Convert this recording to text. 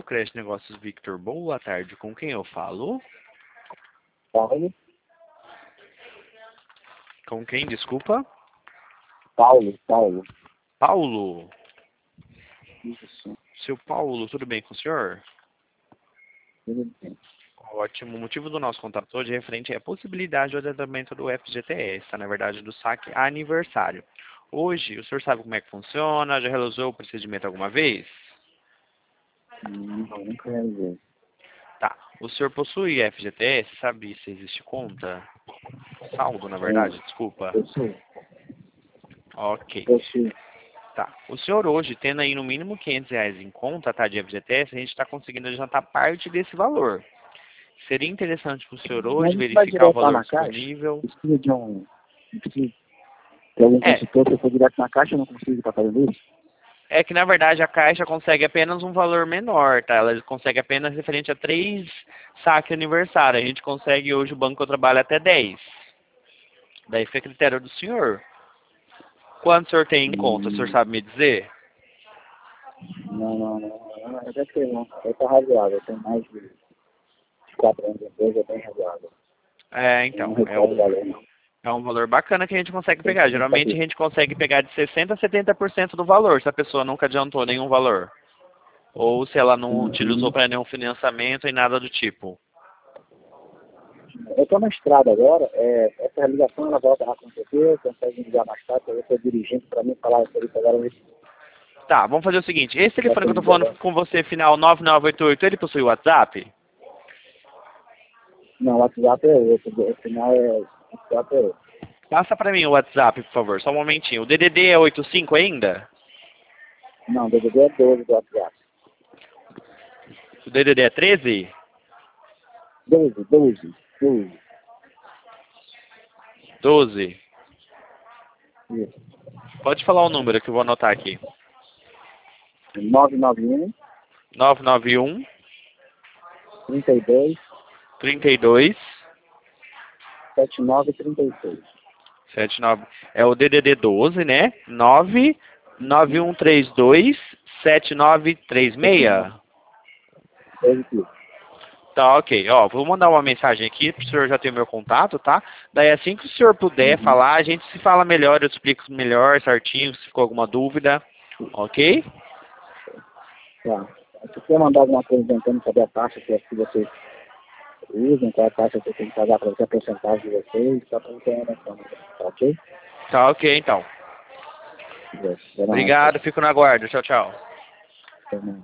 Crédito Negócios Victor, boa tarde. Com quem eu falo? Paulo. Com quem, desculpa? Paulo. Paulo. Isso, Seu Paulo, tudo bem com o senhor? tudo bem. Ótimo. O motivo do nosso contato hoje é referente à possibilidade do adiantamento do FGTS, tá? Na verdade, do saque aniversário. Hoje, o senhor sabe como é que funciona? Já realizou o procedimento alguma vez? Não, nunca realizei. Tá. O senhor possui FGTS? Sabe se existe conta? Saldo, na É, verdade, desculpa. Ok. possuo. Tá. O senhor hoje, tendo aí no mínimo R$ 500 em conta, tá, de FGTS, a gente está conseguindo adiantar parte desse valor. Seria interessante para o senhor Mas hoje isso vai verificar o direto lá valor na caixa? disponível. Precisa de um... Precisa de algum É, consultor, se eu for direto na caixa, eu não consigo estar fazendo isso? é que na verdade a Caixa consegue apenas um valor menor, tá? Ela consegue apenas referente a 3 saques aniversário. A gente consegue hoje, o banco trabalha até 10. Daí fica a critério do senhor. Quanto o senhor tem em conta, o senhor Hum, sabe me dizer? não. Deve ter não. Tá razoável. Eu tenho mais de 4 anos de empresa, é bem razoável. É, Eu não então, recordo o valor, não. é um valor bacana que a gente consegue Tem pegar. que buscar Geralmente a aqui. gente consegue pegar de 60% a 70% do valor, se a pessoa nunca adiantou nenhum valor. Ou se ela não utilizou Uhum. para nenhum financiamento e nada do tipo. Eu estou na estrada agora, essa ligação ela volta a acontecer, consegue me ligar mais tarde, eu estou dirigindo para mim falar sobre isso agora, Tá, vamos fazer o seguinte. Esse já telefone que tem eu tô ligar falando agora. com você, final 9988, ele possui WhatsApp? Não, o WhatsApp é outro, o final WhatsApp é outro. Passa pra mim o WhatsApp, por favor, só um momentinho. O DDD é 85 ainda? Não, o DDD é 12 do WhatsApp. O DDD é 13? 12. 12. Isso. Pode falar o número que eu vou anotar aqui. 991 991 32 32 7936. 79. É o DDD 12, né? 99132 7936. Positivo. Tá, ok. Ó, vou mandar uma mensagem aqui pro senhor já ter o meu contato, tá? Daí assim que o senhor puder Uhum. falar, a gente se fala melhor, eu explico melhor, certinho, se ficou alguma dúvida, ok? Tá. Se você mandar alguma coisa tentando saber a taxa que vocês usam, qual a taxa que eu tenho que pagar para você, a porcentagem de vocês, só para você ter uma noção. Tá ok? Tá, ok, então. Yes. Vai dar uma Obrigado, resposta. fico no aguardo. Tchau, tchau. Tá bom.